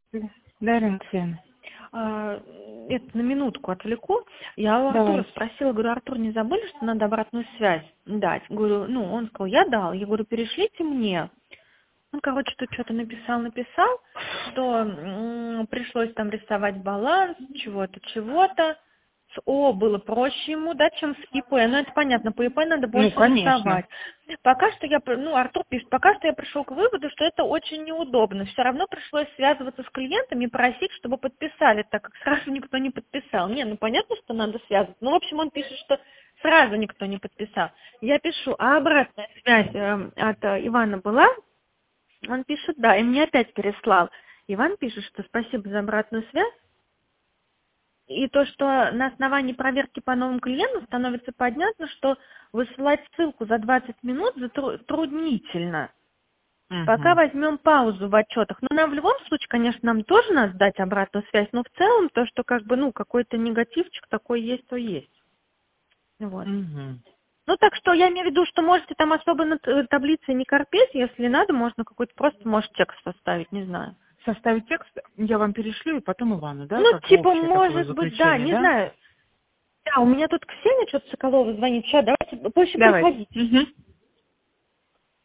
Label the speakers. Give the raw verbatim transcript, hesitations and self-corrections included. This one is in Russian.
Speaker 1: Дарья Алексеевна.
Speaker 2: А, Это на минутку отвлеку. Я у Артура
Speaker 1: Давайте.
Speaker 2: спросила, говорю, Артур, не забыли, что надо обратную связь дать? Говорю, ну, он сказал, я дал. Я говорю, перешлите мне. Он, короче, тут что-то написал, написал, что м, пришлось там рисовать баланс, чего-то, чего-то. С О было проще ему, да, чем с ИП. Ну, это понятно, по ИП надо
Speaker 1: Ну,
Speaker 2: больше
Speaker 1: конечно.
Speaker 2: рисовать. Пока что я, ну, Артур пишет, пока что я пришел к выводу, что это очень неудобно. Все равно пришлось связываться с клиентами и просить, чтобы подписали, так как сразу никто не подписал. Не, ну, понятно, что надо связываться. Ну, в общем, он пишет, что сразу никто не подписал. Я пишу, а обратная связь э, от э, Ивана была? Он пишет, да, и мне опять переслал. Иван пишет, что спасибо за обратную связь. И то, что на основании проверки по новым клиентам становится понятно, что высылать ссылку за двадцать минут затруднительно. Пока
Speaker 1: Угу.
Speaker 2: возьмем паузу в отчетах. Но нам в любом случае, конечно, нам тоже надо дать обратную связь, но в целом то, что как бы, ну, какой-то негативчик такой есть, то есть. Вот.
Speaker 1: Угу.
Speaker 2: Ну, так что я имею в виду, что можете там особо на т- таблице не корпеть, если надо, можно какой-то просто, может, текст составить, не знаю.
Speaker 1: Составить текст я вам перешлю, и потом Ивану, да,
Speaker 2: Ну,
Speaker 1: как бы
Speaker 2: типа,
Speaker 1: общее такое
Speaker 2: может быть, да,
Speaker 1: заключение,
Speaker 2: не
Speaker 1: да?
Speaker 2: знаю. Да, у меня тут Ксения что-то Соколова звонит. Сейчас, давайте позже
Speaker 1: Давайте.
Speaker 2: приходите.
Speaker 1: Угу.